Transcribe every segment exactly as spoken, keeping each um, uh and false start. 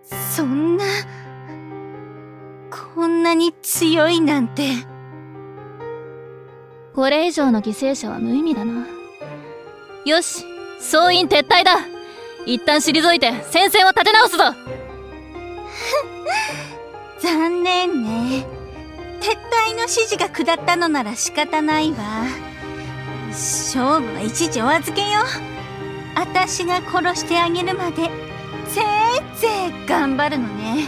そんな、こんなに強いなんて。 これ以上の犠牲者は無意味だな。よし、総員撤退だ。一旦退いて戦線を立て直すぞ。 残念ね。撤退の指示が下ったのなら仕方ないわ。勝負は一時お預けよ。私が殺してあげるまでせいぜい頑張るのね。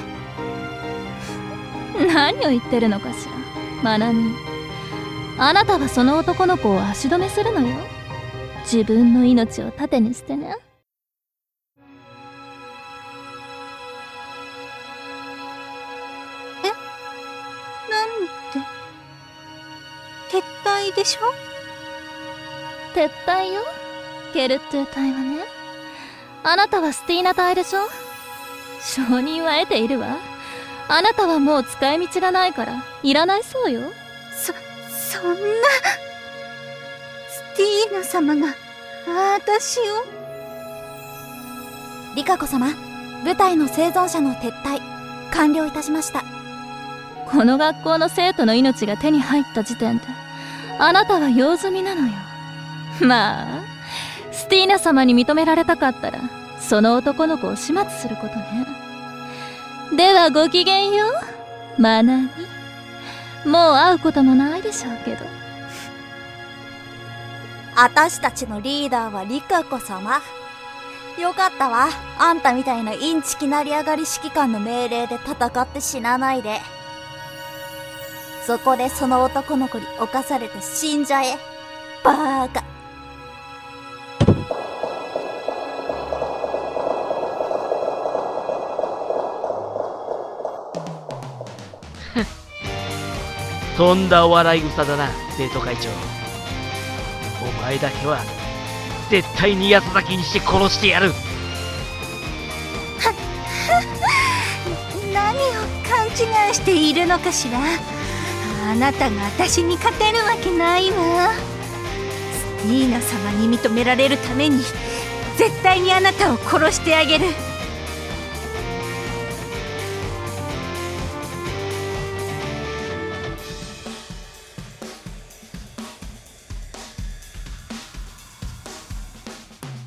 何を言ってるのかしら、マナミ。あなたはその男の子を足止めするのよ。自分の命を盾にしてね。 え？なんで？撤退でしょ？ 撤退よ、ケルットゥ隊はね。あなたはスティーナ隊でしょ。承認は得ているわ。あなたはもう使い道がないからいらないそうよ。 そ、そんな。スティーナ様が私を。 リカ子様、部隊の生存者の撤退完了いたしました。 この学校の生徒の命が手に入った時点であなたは用済みなのよ。まあスティーナ様に認められたかったらその男の子を始末することね。ではごきげんよう、マナミ。もう会うこともないでしょうけど。 あたしたちのリーダーはリカ子様。よかったわ。あんたみたいなインチキ成り上がり指揮官の命令で戦って死なないで。そこでその男の子に侵されて死んじゃえ。バーカ。 とんだお笑い草だな、生徒会長。お前だけは絶対に安崎にして殺してやる。 何を勘違いしているのかしら。あなたが私に勝てるわけないわ。スティーナ様に認められるために絶対にあなたを殺してあげる。